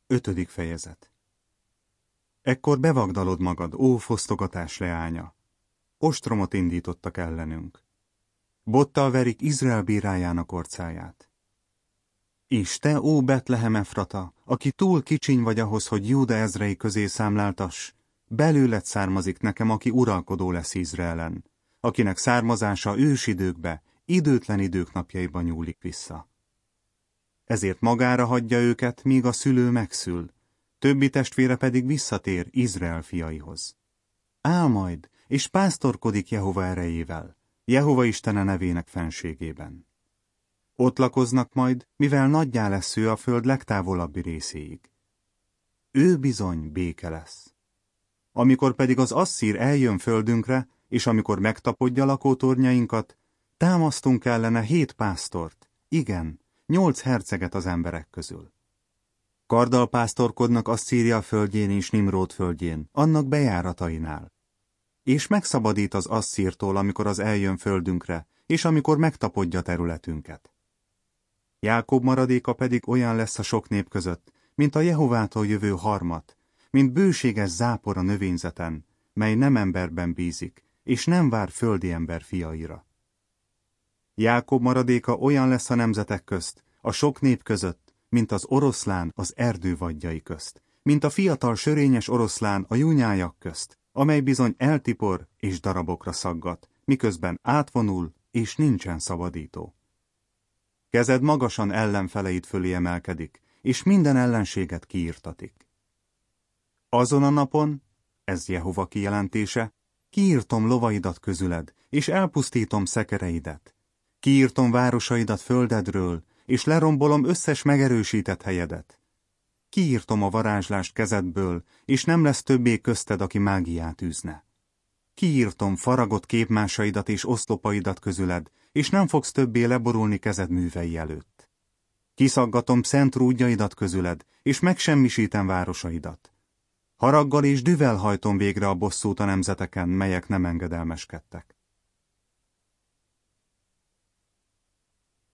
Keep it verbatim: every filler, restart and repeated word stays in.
Ötödik fejezet. Ekkor bevagdalod magad, ó fosztogatás leánya! Ostromot indítottak ellenünk. Bottal verik Izrael bírájának orcáját. És te, ó Betlehem Efrata, aki túl kicsiny vagy ahhoz, hogy Júda ezrei közé számláltass, belőled származik nekem, aki uralkodó lesz Izraelen, akinek származása ősidőkbe, időtlen idők napjaiba nyúlik vissza. Ezért magára hagyja őket, míg a szülő megszül, többi testvére pedig visszatér Izrael fiaihoz. Áll majd, és pásztorkodik Jehova erejével, Jehova Istene nevének fenségében. Ott lakoznak majd, mivel nagyjá lesz ő a föld legtávolabbi részéig. Ő bizony béke lesz. Amikor pedig az asszír eljön földünkre, és amikor megtapodja lakótornyainkat, támasztunk ellene hét pásztort, igen, nyolc herceget az emberek közül. Karddal pásztorkodnak Asszíria földjén és Nimród földjén, annak bejáratainál. És megszabadít az asszírtól, amikor az eljön földünkre, és amikor megtapodja területünket. Jákob maradéka pedig olyan lesz a sok nép között, mint a Jehovától jövő harmat, mint bőséges zápor a növényzeten, mely nem emberben bízik, és nem vár földi ember fiaira. Jákob maradéka olyan lesz a nemzetek közt, a sok nép között, mint az oroszlán az erdő vadjai közt, mint a fiatal sörényes oroszlán a junyájak közt, amely bizony eltipor és darabokra szaggat, miközben átvonul és nincsen szabadító. Kezed magasan ellenfeleid fölé emelkedik, és minden ellenséget kiírtatik. Azon a napon, ez Jehova kijelentése, kiírtom lovaidat közüled, és elpusztítom szekereidet. Kiírtom városaidat földedről, és lerombolom összes megerősített helyedet. Kiírtom a varázslást kezedből, és nem lesz többé közted, aki mágiát űzne. Kiírtom faragott képmásaidat és oszlopaidat közüled, és nem fogsz többé leborulni kezed művei előtt. Kiszaggatom szent rúdjaidat közüled, és megsemmisítem városaidat. Haraggal és dühvel hajtom végre a bosszút a nemzeteken, melyek nem engedelmeskedtek.